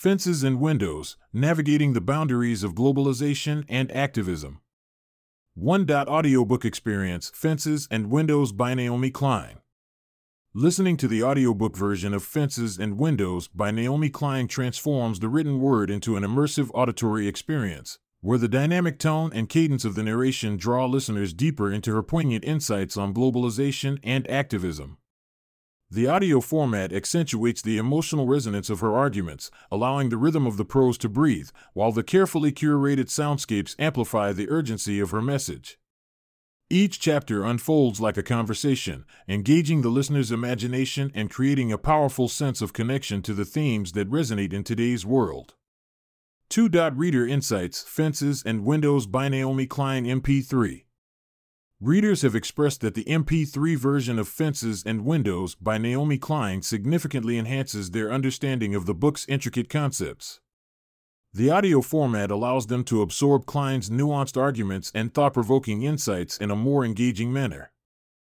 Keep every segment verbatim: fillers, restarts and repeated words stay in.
Fences and Windows: Navigating the Boundaries of Globalization and Activism. One Audiobook Experience: Fences and Windows by Naomi Klein. Listening to the audiobook version of Fences and Windows by Naomi Klein transforms the written word into an immersive auditory experience, where the dynamic tone and cadence of the narration draw listeners deeper into her poignant insights on globalization and activism. The audio format accentuates the emotional resonance of her arguments, allowing the rhythm of the prose to breathe, while the carefully curated soundscapes amplify the urgency of her message. Each chapter unfolds like a conversation, engaging the listener's imagination and creating a powerful sense of connection to the themes that resonate in today's world. Two Reader Insights: Fences and Windows by Naomi Klein M P three. Readers have expressed that the M P three version of Fences and Windows by Naomi Klein significantly enhances their understanding of the book's intricate concepts. The audio format allows them to absorb Klein's nuanced arguments and thought-provoking insights in a more engaging manner.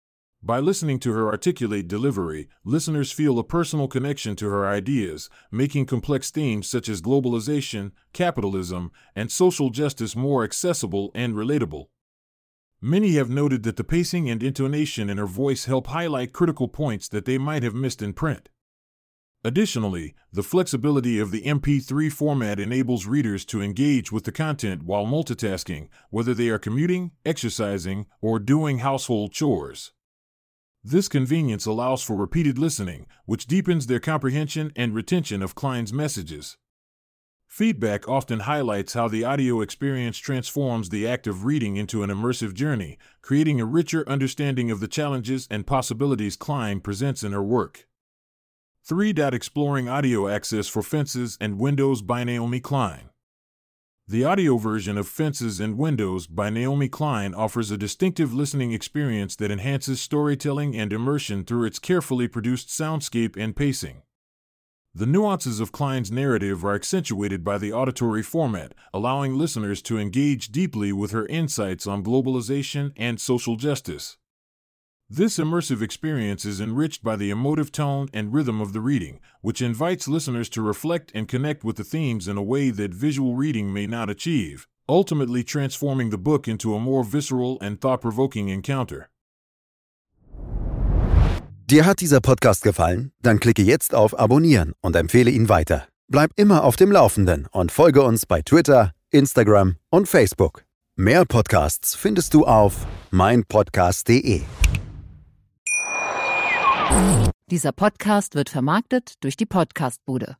By listening to her articulate delivery, listeners feel a personal connection to her ideas, making complex themes such as globalization, capitalism, and social justice more accessible and relatable. Many have noted that the pacing and intonation in her voice help highlight critical points that they might have missed in print. Additionally, the flexibility of the M P three format enables readers to engage with the content while multitasking, whether they are commuting, exercising, or doing household chores. This convenience allows for repeated listening, which deepens their comprehension and retention of Klein's messages. Feedback often highlights how the audio experience transforms the act of reading into an immersive journey, creating a richer understanding of the challenges and possibilities Klein presents in her work. three. Exploring audio access for Fences and Windows by Naomi Klein. The audio version of Fences and Windows by Naomi Klein offers a distinctive listening experience that enhances storytelling and immersion through its carefully produced soundscape and pacing. The nuances of Klein's narrative are accentuated by the auditory format, allowing listeners to engage deeply with her insights on globalization and social justice. This immersive experience is enriched by the emotive tone and rhythm of the reading, which invites listeners to reflect and connect with the themes in a way that visual reading may not achieve, ultimately transforming the book into a more visceral and thought-provoking encounter. Dir hat dieser Podcast gefallen? Dann klicke jetzt auf Abonnieren und empfehle ihn weiter. Bleib immer auf dem Laufenden und folge uns bei Twitter, Instagram und Facebook. Mehr Podcasts findest du auf mein podcast punkt de. Dieser Podcast wird vermarktet durch die Podcastbude.